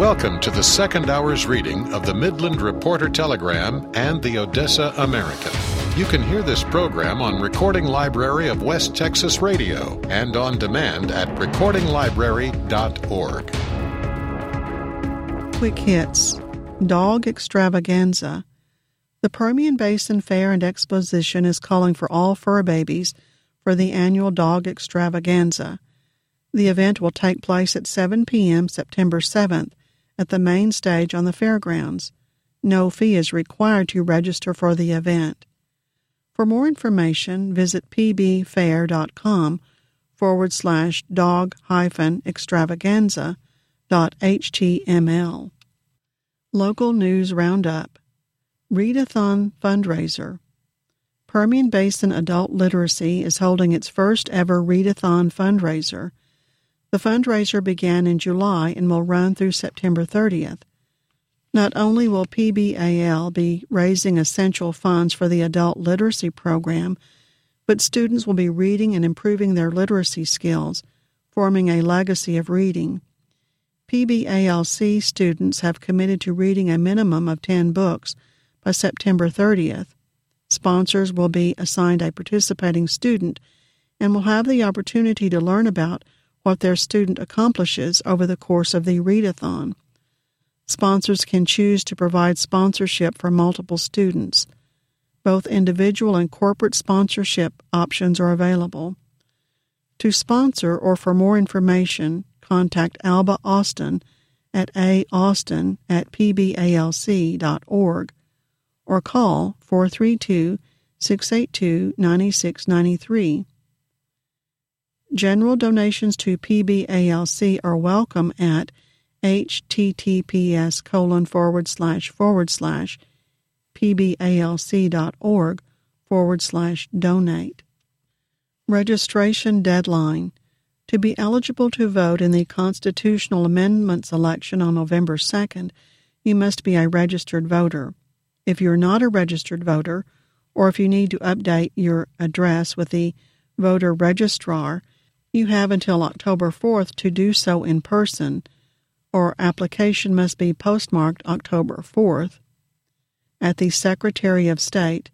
Welcome to the second hour's reading of the Midland Reporter Telegram and the Odessa American. You can hear this program on Recording Library of West Texas Radio and on demand at recordinglibrary.org. Quick hits. Dog Extravaganza. The Permian Basin Fair and Exposition is calling for all fur babies for the annual Dog Extravaganza. The event will take place at 7 p.m. September 7th at the main stage on the fairgrounds. No fee is required to register for the event. For more information, visit pbfair.com/dog-extravaganza.html. Local News Roundup. Readathon Fundraiser. Permian Basin Adult Literacy is holding its first ever Readathon fundraiser. The fundraiser began in July and will run through September 30th. Not only will PBAL be raising essential funds for the adult literacy program, but students will be reading and improving their literacy skills, forming a legacy of reading. PBALC students have committed to reading a minimum of 10 books by September 30th. Sponsors will be assigned a participating student and will have the opportunity to learn about what their student accomplishes over the course of the readathon. Sponsors can choose to provide sponsorship for multiple students. Both individual and corporate sponsorship options are available. To sponsor or for more information, contact Alba Austin at austin@pbalc.org or call 432-682-9693. General donations to PBALC are welcome at https://pbalc.org/donate. Registration deadline. To be eligible to vote in the constitutional amendments election on November 2nd, you must be a registered voter. If you're not a registered voter, or if you need to update your address with the voter registrar, you have until October 4th to do so in person, or application must be postmarked October 4th at the Secretary of State,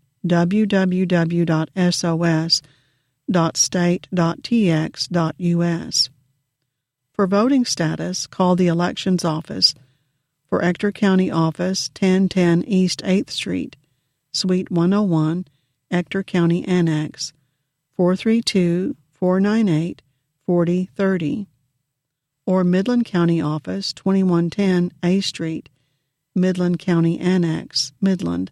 www.sos.state.tx.us. For voting status, call the Elections Office for Ector County Office, 1010 East 8th Street, Suite 101, Ector County Annex, 432-498-4030. Or Midland County Office, 2110 A Street, Midland County Annex, Midland,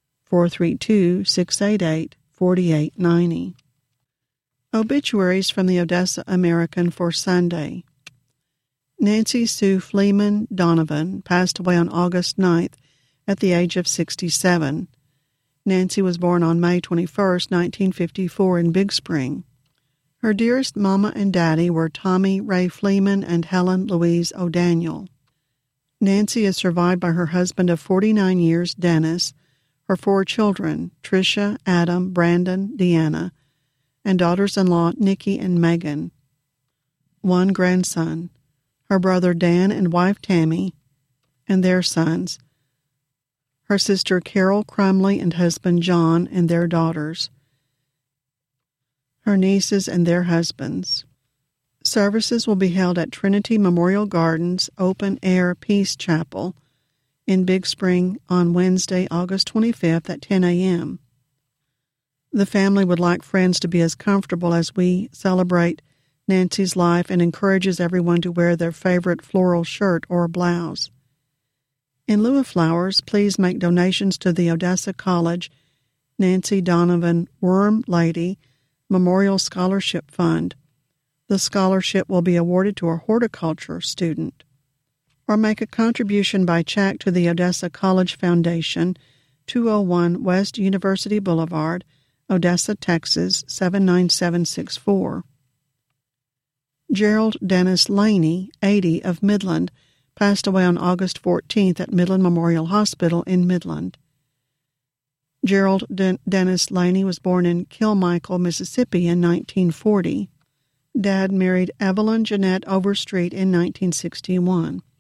432-688-4890. Obituaries from the Odessa American for Sunday. Nancy Sue Fleeman Donovan passed away on August 9th at the age of 67. Nancy was born on May 21, 1954 in Big Spring. Her dearest mama and daddy were Tommy Ray Fleeman and Helen Louise O'Daniel. Nancy is survived by her husband of 49 years, Dennis, her 4 children, Tricia, Adam, Brandon, Deanna, and daughters-in-law Nikki and Megan. 1 grandson, her brother Dan and wife Tammy, and their sons, her sister Carol Crumley and husband John and their daughters, her nieces and their husbands. Services will be held at Trinity Memorial Gardens Open Air Peace Chapel in Big Spring on Wednesday, August 25th at 10 a.m. The family would like friends to be as comfortable as we celebrate Nancy's life and encourages everyone to wear their favorite floral shirt or blouse. In lieu of flowers, please make donations to the Odessa College Nancy Donovan Worm Lady Memorial Scholarship Fund. The scholarship will be awarded to a horticulture student. Or make a contribution by check to the Odessa College Foundation, 201 West University Boulevard, Odessa, Texas, 79764. Gerald Dennis Laney, 80, of Midland, passed away on August 14th at Midland Memorial Hospital in Midland. Gerald Dennis Laney was born in Kilmichael, Mississippi in 1940. Dad married Evelyn Jeanette Overstreet in 1961.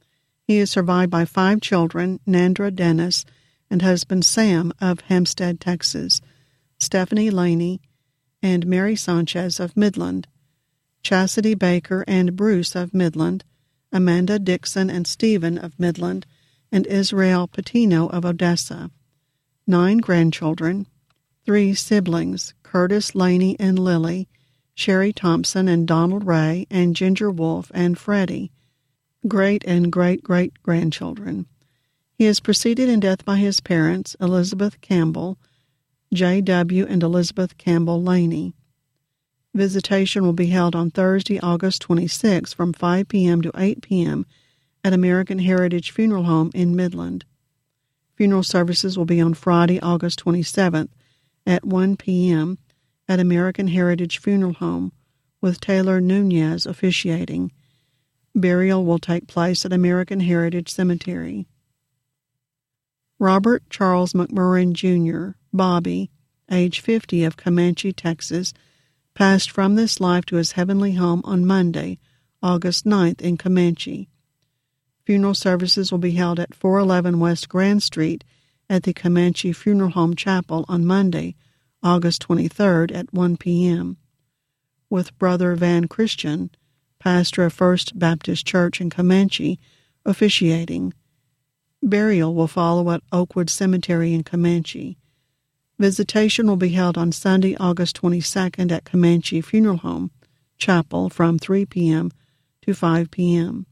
He is survived by 5 children, Nandra Dennis and husband Sam of Hempstead, Texas, Stephanie Laney, and Mary Sanchez of Midland, Chastity Baker and Bruce of Midland, Amanda Dixon and Stephen of Midland, and Israel Patino of Odessa. 9 grandchildren, 3 siblings, Curtis Laney and Lily, Sherry Thompson and Donald Ray, and Ginger Wolfe and Freddie, great and great-great-grandchildren. He is preceded in death by his parents, Elizabeth Campbell, J.W. and Elizabeth Campbell Laney. Visitation will be held on Thursday, August 26, from 5 p.m. to 8 p.m. at American Heritage Funeral Home in Midland. Funeral services will be on Friday, August 27th at 1 p.m. at American Heritage Funeral Home, with Taylor Nunez officiating. Burial will take place at American Heritage Cemetery. Robert Charles McMurrin, Jr., Bobby, age 50, of Comanche, Texas, passed from this life to his heavenly home on Monday, August 9th in Comanche. Funeral services will be held at 411 West Grand Street at the Comanche Funeral Home Chapel on Monday, August 23rd at 1 p.m., with Brother Van Christian, pastor of First Baptist Church in Comanche, officiating. Burial will follow at Oakwood Cemetery in Comanche. Visitation will be held on Sunday, August 22nd at Comanche Funeral Home Chapel from 3 p.m. to 5 p.m.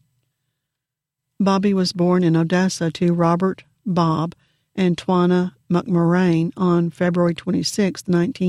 Bobby was born in Odessa to Robert Bob and Twana McMurrain on February 26,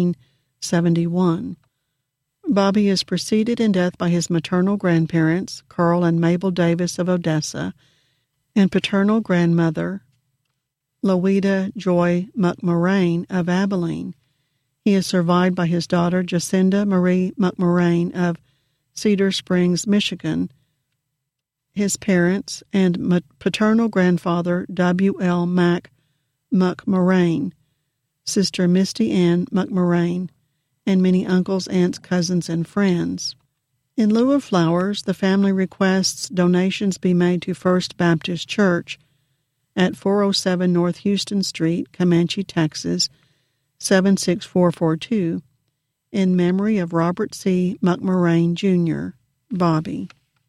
1971. Bobby is preceded in death by his maternal grandparents, Carl and Mabel Davis of Odessa, and paternal grandmother, Louida Joy McMurrain of Abilene. He is survived by his daughter, Jacinda Marie McMurrain of Cedar Springs, Michigan, his parents, and paternal grandfather, W.L. Mack McMurrain, sister Misty Ann McMurrain, and many uncles, aunts, cousins, and friends. In lieu of flowers, the family requests donations be made to First Baptist Church at 407 North Houston Street, Comanche, Texas, 76442, in memory of Robert C. McMurrain, Jr., Bobby.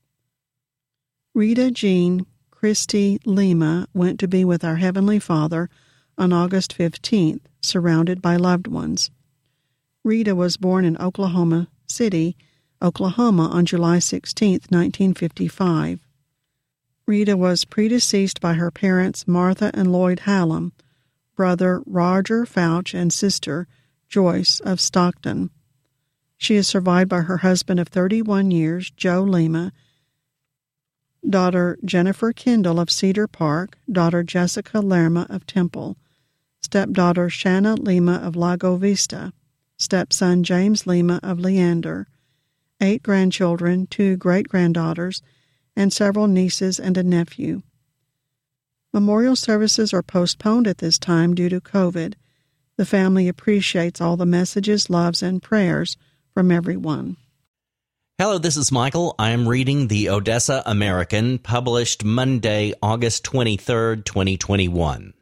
Rita Jean Christie Lima went to be with our Heavenly Father on August 15th, surrounded by loved ones. Rita was born in Oklahoma City, Oklahoma on July 16, 1955. Rita was predeceased by her parents Martha and Lloyd Hallam, brother Roger Fouch, and sister Joyce of Stockton. She is survived by her husband of 31 years, Joe Lima, daughter Jennifer Kendall of Cedar Park, daughter Jessica Lerma of Temple, stepdaughter Shanna Lima of Lago Vista, stepson James Lima of Leander, 8 grandchildren, 2 great-granddaughters, and several nieces and a nephew. Memorial services are postponed at this time due to COVID. The family appreciates all the messages, loves, and prayers from everyone. Hello, this is Michael. I am reading the Odessa American, published Monday, August 23, 2021.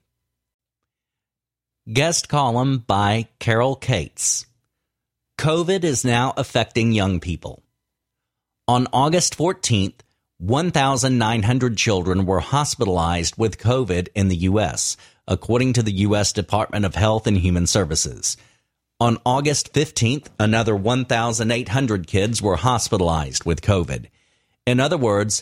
Guest column by Carol Cates. COVID is now affecting young people. On August 14th, 1,900 children were hospitalized with COVID in the U.S., according to the U.S. Department of Health and Human Services. On August 15th, another 1,800 kids were hospitalized with COVID. In other words,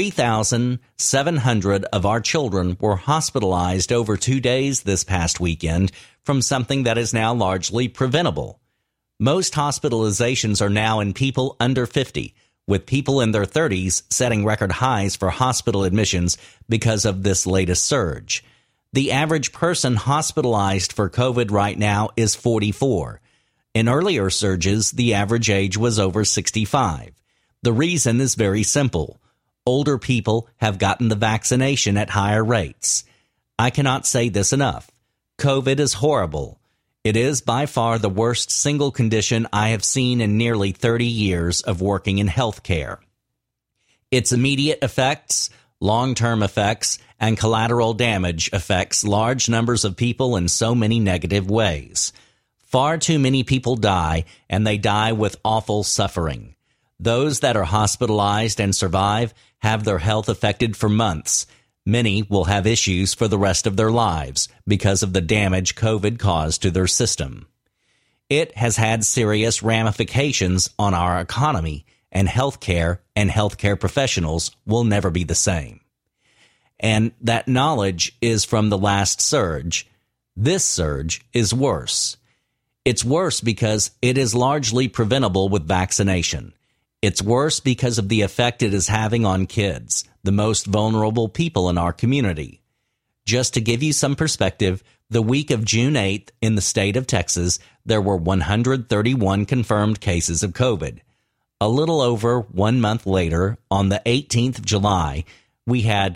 3,700 of our children were hospitalized over 2 days this past weekend from something that is now largely preventable. Most hospitalizations are now in people under 50, with people in their 30s setting record highs for hospital admissions because of this latest surge. The average person hospitalized for COVID right now is 44. In earlier surges, the average age was over 65. The reason is very simple. Older people have gotten the vaccination at higher rates. I cannot say this enough. COVID is horrible. It is by far the worst single condition I have seen in nearly 30 years of working in healthcare. Its immediate effects: Long-term effects and collateral damage affects large numbers of people in so many negative ways. Far too many people die, and they die with awful suffering. Those that are hospitalized and survive have their health affected for months. Many will have issues for the rest of their lives because of the damage COVID caused to their system. It has had serious ramifications on our economy, and healthcare professionals will never be the same. And that knowledge is from the last surge. This surge is worse. It's worse because it is largely preventable with vaccination. It's worse because of the effect it is having on kids, the most vulnerable people in our community. Just to give you some perspective, the week of June 8th in the state of Texas, there were 131 confirmed cases of COVID. A little over 1 month later, on the 18th of July, we had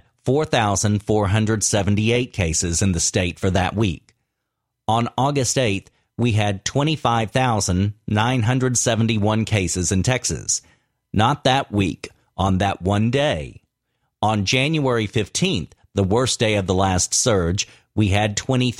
4,478 cases in the state for that week. On August 8th, we had 25,971 cases in Texas. Not that week, on that one day. On January 15th, the worst day of the last surge, we had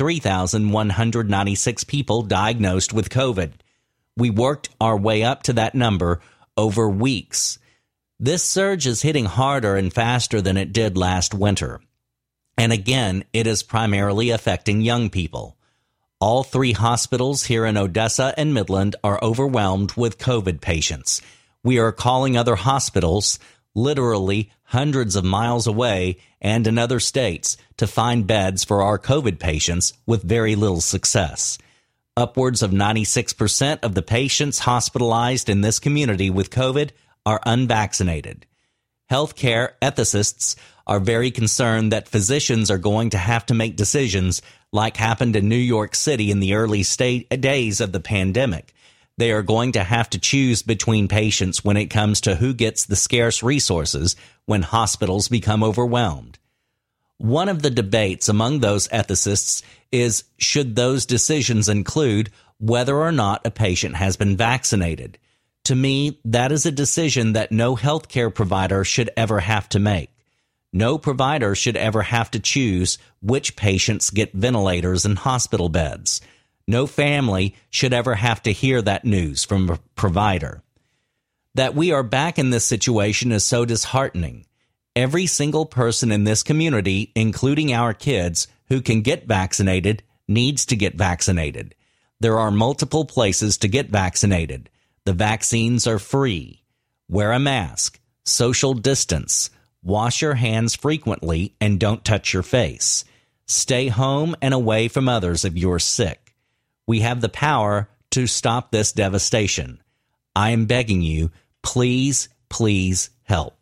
23,196 people diagnosed with COVID. We worked our way up to that number over weeks. This surge is hitting harder and faster than it did last winter. And again, it is primarily affecting young people. All 3 hospitals here in Odessa and Midland are overwhelmed with COVID patients. We are calling other hospitals, literally hundreds of miles away and in other states, to find beds for our COVID patients with very little success. Upwards of 96% of the patients hospitalized in this community with COVID are unvaccinated. Healthcare ethicists are very concerned that physicians are going to have to make decisions like happened in New York City in the early days of the pandemic. They are going to have to choose between patients when it comes to who gets the scarce resources when hospitals become overwhelmed. One of the debates among those ethicists is, should those decisions include whether or not a patient has been vaccinated? To me, that is a decision that no healthcare provider should ever have to make. No provider should ever have to choose which patients get ventilators and hospital beds. No family should ever have to hear that news from a provider. That we are back in this situation is so disheartening. Every single person in this community, including our kids, who can get vaccinated, needs to get vaccinated. There are multiple places to get vaccinated. The vaccines are free. Wear a mask. Social distance. Wash your hands frequently and don't touch your face. Stay home and away from others if you're sick. We have the power to stop this devastation. I am begging you, please, please help.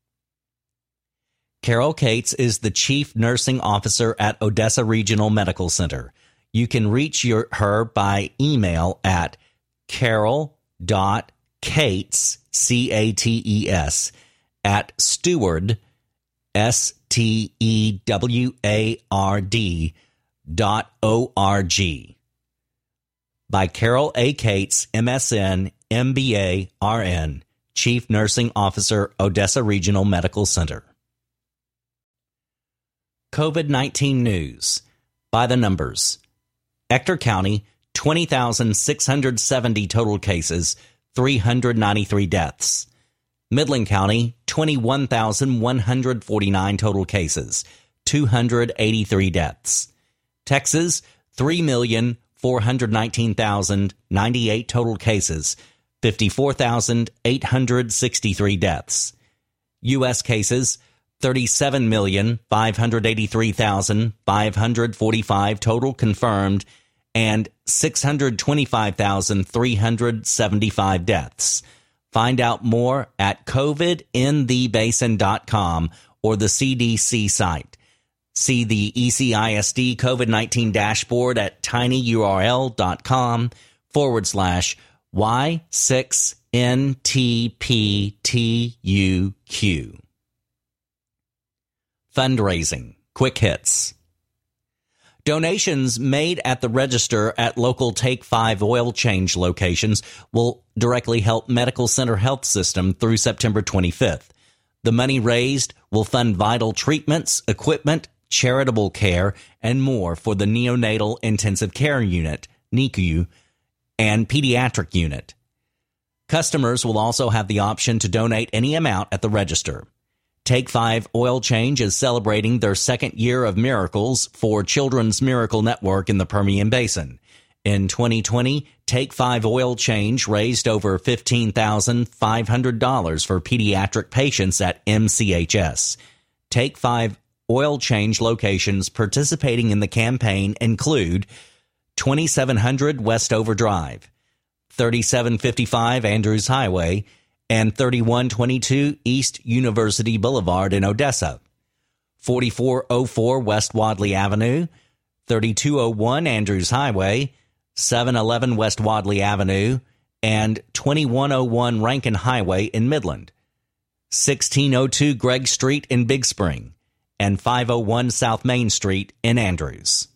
Carol Cates is the Chief Nursing Officer at Odessa Regional Medical Center. You can reach her by email at carol.cates, C-A-T-E-S, at steward, steward.org. By Carol A. Cates, MSN, MBA, RN, Chief Nursing Officer, Odessa Regional Medical Center. COVID-19 news. By the numbers. Ector County, 20,670 total cases, 393 deaths. Midland County, 21,149 total cases, 283 deaths. Texas, 3,419,098 total cases, 54,863 deaths. U.S. cases, 37,583,545 total confirmed, and 625,375 deaths. Find out more at covidinthebasin.com or the CDC site. See the ECISD COVID-19 dashboard at tinyurl.com/Y6NTPTUQ. Fundraising. Quick hits. Donations made at the register at local Take 5 oil change locations will directly help Medical Center Health System through September 25th. The money raised will fund vital treatments, equipment, charitable care, and more for the Neonatal Intensive Care Unit, NICU, and Pediatric Unit. Customers will also have the option to donate any amount at the register. Take 5 Oil Change is celebrating their second year of miracles for Children's Miracle Network in the Permian Basin. In 2020, Take 5 Oil Change raised over $15,500 for pediatric patients at MCHS. Take 5 Oil Change locations participating in the campaign include 2700 Westover Drive, 3755 Andrews Highway, and 3122 East University Boulevard in Odessa, 4404 West Wadley Avenue, 3201 Andrews Highway, 711 West Wadley Avenue, and 2101 Rankin Highway in Midland, 1602 Gregg Street in Big Spring, and 501 South Main Street in Andrews.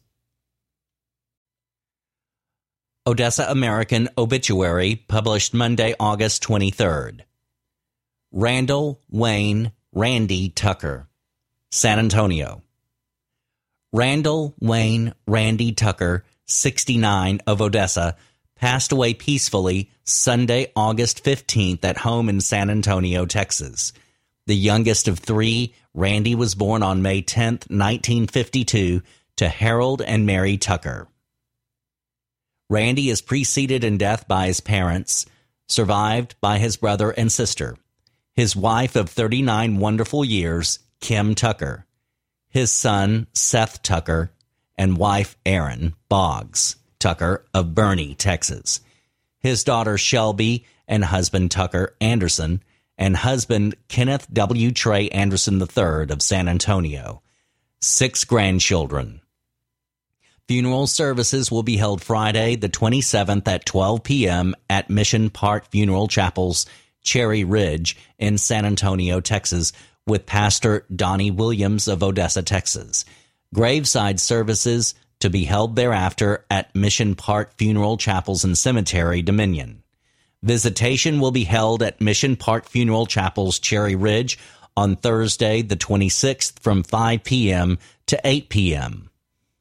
Odessa American obituary published Monday, August 23rd. Randall Wayne Randy Tucker, San Antonio. Randall Wayne Randy Tucker, 69, of Odessa, passed away peacefully Sunday, August 15th at home in San Antonio, Texas. The youngest of 3, Randy was born on May 10, 1952, to Harold and Mary Tucker. Randy is preceded in death by his parents, survived by his brother and sister, his wife of 39 wonderful years, Kim Tucker, his son, Seth Tucker, and wife, Erin Boggs Tucker of Boerne, Texas, his daughter, Shelby, and husband, Tucker Anderson, and husband, Kenneth W. Trey Anderson III of San Antonio, 6 grandchildren. Funeral services will be held Friday, the 27th at 12 p.m. at Mission Park Funeral Chapels, Cherry Ridge in San Antonio, Texas, with Pastor Donnie Williams of Odessa, Texas. Graveside services to be held thereafter at Mission Park Funeral Chapels and Cemetery, Dominion. Visitation will be held at Mission Park Funeral Chapels, Cherry Ridge on Thursday, the 26th from 5 p.m. to 8 p.m.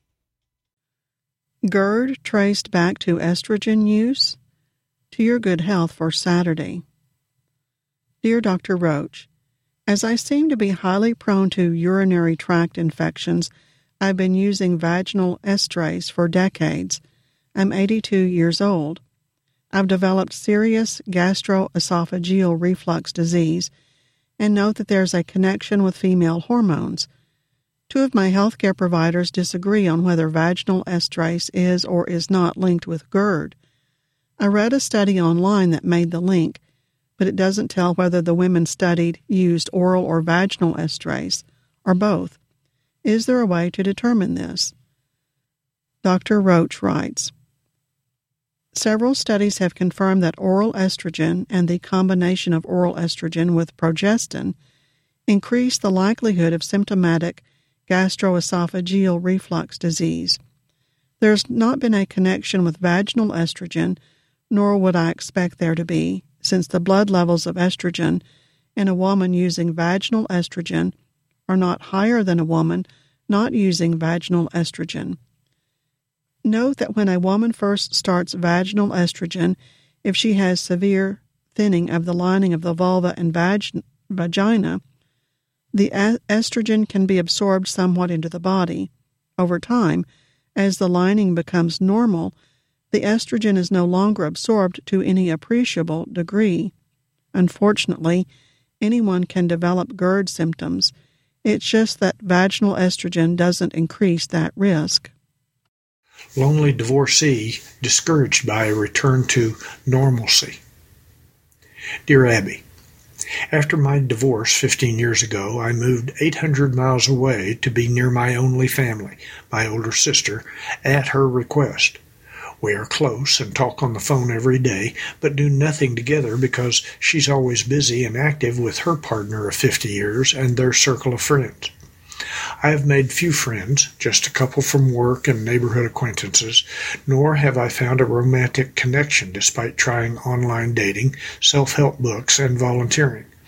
GERD traced back to estrogen use? To your good health for Saturday. Dear Dr. Roach, as I seem to be highly prone to urinary tract infections, I've been using vaginal estrace for decades. I'm 82 years old. I've developed serious gastroesophageal reflux disease and note that there's a connection with female hormones. 2 of my healthcare providers disagree on whether vaginal estrace is or is not linked with GERD. I read a study online that made the link, but it doesn't tell whether the women studied used oral or vaginal estrace, or both. Is there a way to determine this? Dr. Roach writes, several studies have confirmed that oral estrogen and the combination of oral estrogen with progestin increase the likelihood of symptomatic gastroesophageal reflux disease. There's not been a connection with vaginal estrogen, nor would I expect there to be, since the blood levels of estrogen in a woman using vaginal estrogen are not higher than a woman not using vaginal estrogen. Note that when a woman first starts vaginal estrogen, if she has severe thinning of the lining of the vulva and vagina, the estrogen can be absorbed somewhat into the body. Over time, as the lining becomes normal, the estrogen is no longer absorbed to any appreciable degree. Unfortunately, anyone can develop GERD symptoms. It's just that vaginal estrogen doesn't increase that risk. Lonely divorcee discouraged by a return to normalcy. Dear Abby, after my divorce 15 years ago, I moved 800 miles away to be near my only family, my older sister, at her request. We are close and talk on the phone every day, but do nothing together because she's always busy and active with her partner of 50 years and their circle of friends. I have made few friends, just a couple from work and neighborhood acquaintances, nor have I found a romantic connection despite trying online dating, self-help books, and volunteering.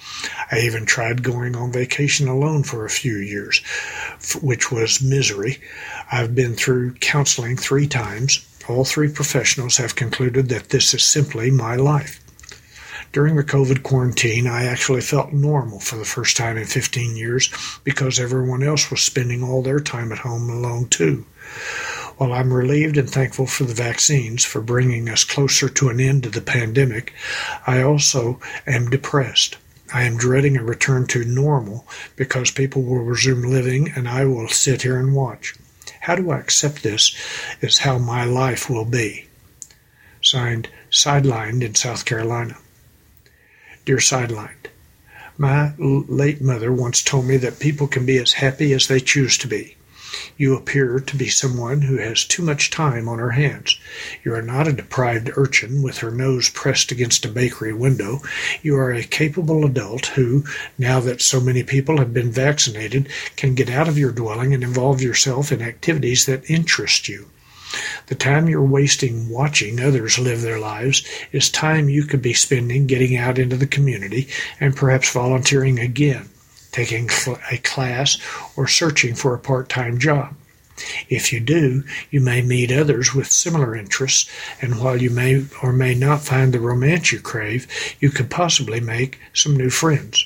I even tried going on vacation alone for a few years, which was misery. I've been through counseling 3 times. All 3 professionals have concluded that this is simply my life. During the COVID quarantine, I actually felt normal for the first time in 15 years because everyone else was spending all their time at home alone too. While I'm relieved and thankful for the vaccines for bringing us closer to an end to the pandemic, I also am depressed. I am dreading a return to normal because people will resume living and I will sit here and watch. How do I accept this as how my life will be? Signed, Sidelined in South Carolina. Dear Sidelined, my late mother once told me that people can be as happy as they choose to be. You appear to be someone who has too much time on her hands. You are not a deprived urchin with her nose pressed against a bakery window. You are a capable adult who, now that so many people have been vaccinated, can get out of your dwelling and involve yourself in activities that interest you. The time you're wasting watching others live their lives is time you could be spending getting out into the community and perhaps volunteering again, taking a class, or searching for a part-time job. If you do, you may meet others with similar interests, and while you may or may not find the romance you crave, you could possibly make some new friends.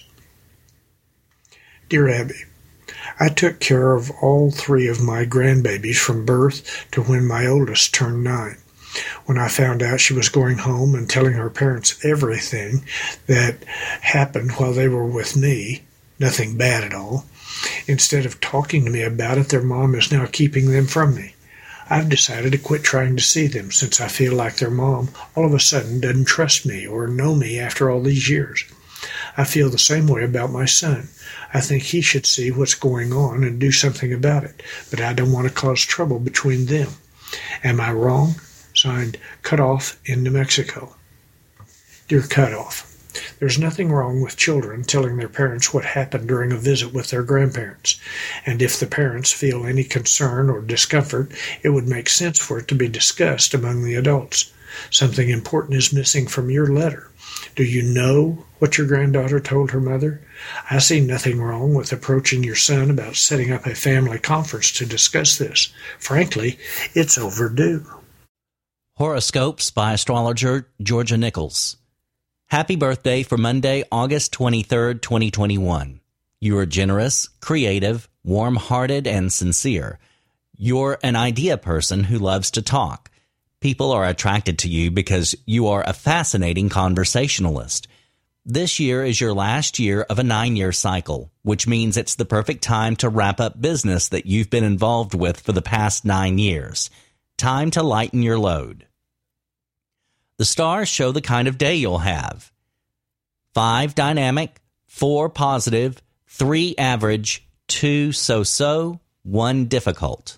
Dear Abby, I took care of all 3 of my grandbabies from birth to when my oldest turned 9. When I found out she was going home and telling her parents everything that happened while they were with me, nothing bad at all, instead of talking to me about it, their mom is now keeping them from me. I've decided to quit trying to see them since I feel like their mom all of a sudden doesn't trust me or know me after all these years. I feel the same way about my son. I think he should see what's going on and do something about it, but I don't want to cause trouble between them. Am I wrong? Signed, Cutoff in New Mexico. Dear Cutoff, there's nothing wrong with children telling their parents what happened during a visit with their grandparents, and if the parents feel any concern or discomfort, it would make sense for it to be discussed among the adults. Something important is missing from your letter. Do you know what your granddaughter told her mother? I see nothing wrong with approaching your son about setting up a family conference to discuss this. Frankly, it's overdue. Horoscopes by astrologer Georgia Nichols. Happy birthday for Monday, August 23rd, 2021. You are generous, creative, warm-hearted, and sincere. You're an idea person who loves to talk. People are attracted to you because you are a fascinating conversationalist. This year is your last year of a 9-year cycle, which means it's the perfect time to wrap up business that you've been involved with for the past 9 years. Time to lighten your load. The stars show the kind of day you'll have. 5 dynamic, 4 positive, 3 average, 2 so-so, 1 difficult.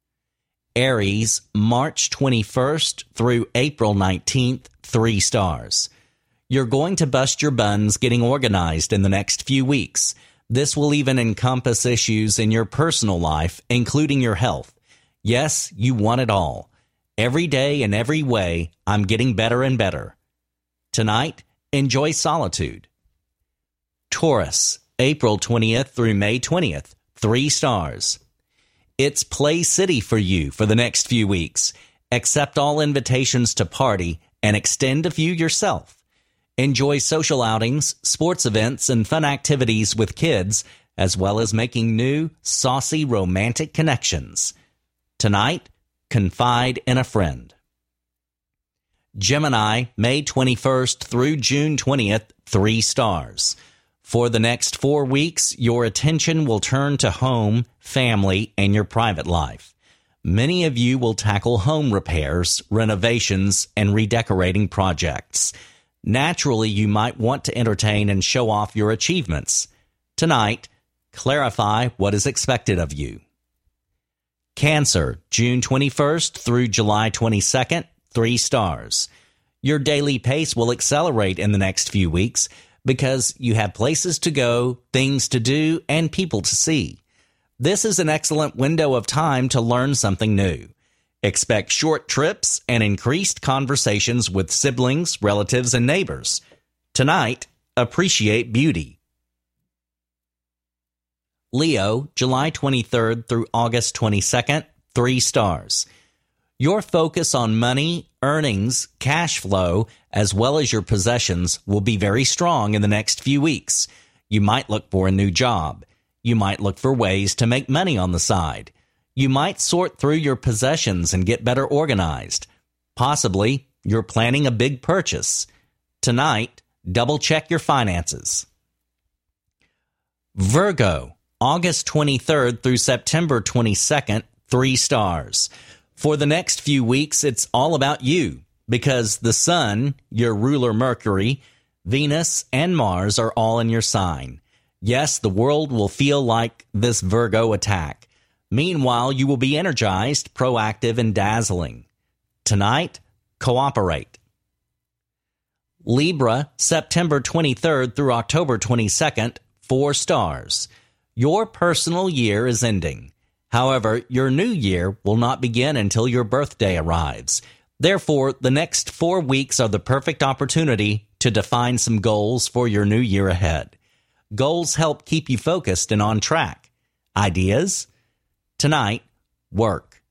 Aries, March 21st through April 19th, 3 stars. You're going to bust your buns getting organized in the next few weeks. This will even encompass issues in your personal life, including your health. Yes, you want it all. Every day in every way, I'm getting better and better. Tonight, enjoy solitude. Taurus, April 20th through May 20th, 3 stars. It's Play City for you for the next few weeks. Accept all invitations to party and extend a few yourself. Enjoy social outings, sports events, and fun activities with kids, as well as making new, saucy, romantic connections. Tonight, confide in a friend. Gemini, May 21st through June 20th, 3 stars. For the next 4 weeks, your attention will turn to home, family, and your private life. Many of you will tackle home repairs, renovations, and redecorating projects. Naturally, you might want to entertain and show off your achievements. Tonight, clarify what is expected of you. Cancer, June 21st through July 22nd, 3 stars. Your daily pace will accelerate in the next few weeks because you have places to go, things to do, and people to see. This is an excellent window of time to learn something new. Expect short trips and increased conversations with siblings, relatives, and neighbors. Tonight, appreciate beauty. Leo, July 23rd through August 22nd, 3 stars. Your focus on money, earnings, cash flow, as well as your possessions will be very strong in the next few weeks. You might look for a new job. You might look for ways to make money on the side. You might sort through your possessions and get better organized. Possibly, you're planning a big purchase. Tonight, double-check your finances. Virgo, August 23rd through September 22nd, 3 stars. For the next few weeks, it's all about you, because the Sun, your ruler Mercury, Venus, and Mars are all in your sign. Yes, the world will feel like this Virgo attack. Meanwhile, you will be energized, proactive, and dazzling. Tonight, cooperate. Libra, September 23rd through October 22nd, 4 stars. Your personal year is ending. However, your new year will not begin until your birthday arrives. Therefore, the next 4 weeks are the perfect opportunity to define some goals for your new year ahead. Goals help keep you focused and on track. Ideas? Tonight, work.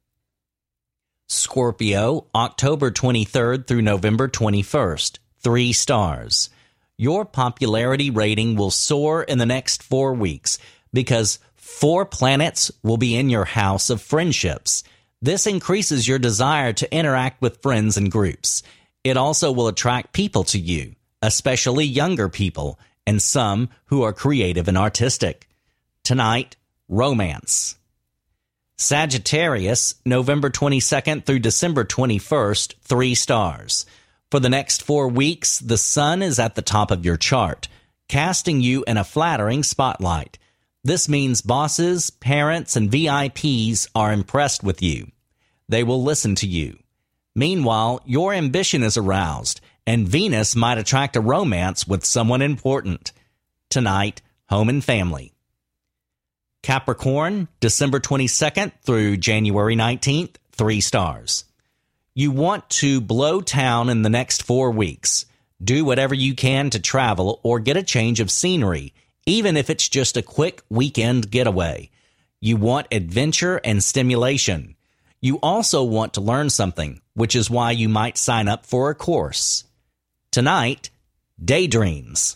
Scorpio, October 23rd through November 21st, 3 stars. Your popularity rating will soar in the next 4 weeks because 4 planets will be in your house of friendships. This increases your desire to interact with friends and groups. It also will attract people to you, especially younger people, and some who are creative and artistic. Tonight, romance. Sagittarius, November 22nd through December 21st, 3 stars. For the next 4 weeks, the Sun is at the top of your chart, casting you in a flattering spotlight. This means bosses, parents, and VIPs are impressed with you. They will listen to you. Meanwhile, your ambition is aroused, and Venus might attract a romance with someone important. Tonight, home and family. Capricorn, December 22nd through January 19th, 3 stars. You want to blow town in the next 4 weeks. Do whatever you can to travel or get a change of scenery, even if it's just a quick weekend getaway. You want adventure and stimulation. You also want to learn something, which is why you might sign up for a course. Tonight, daydreams.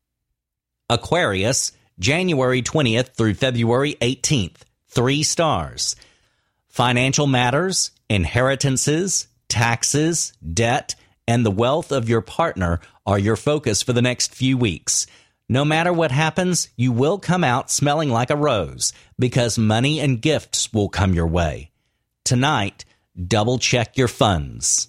Aquarius, January 20th through February 18th, 3 stars. Financial matters, inheritances, taxes, debt, and the wealth of your partner are your focus for the next few weeks. No matter what happens, you will come out smelling like a rose because money and gifts will come your way. Tonight, double-check your funds.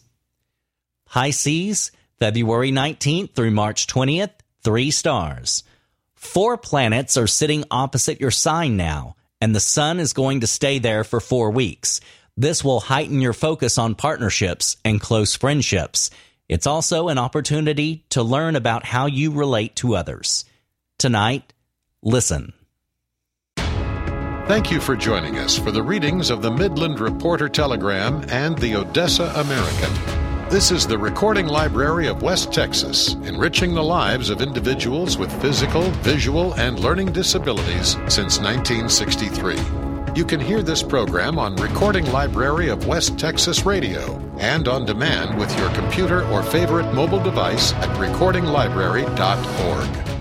Pisces, February 19th through March 20th, 3 stars. 4 planets are sitting opposite your sign now, and the Sun is going to stay there for 4 weeks. This will heighten your focus on partnerships and close friendships. It's also an opportunity to learn about how you relate to others. Tonight, listen. Thank you for joining us for the readings of the Midland Reporter Telegram and the Odessa American. This is the Recording Library of West Texas, enriching the lives of individuals with physical, visual, and learning disabilities since 1963. You can hear this program on Recording Library of West Texas Radio and on demand with your computer or favorite mobile device at recordinglibrary.org.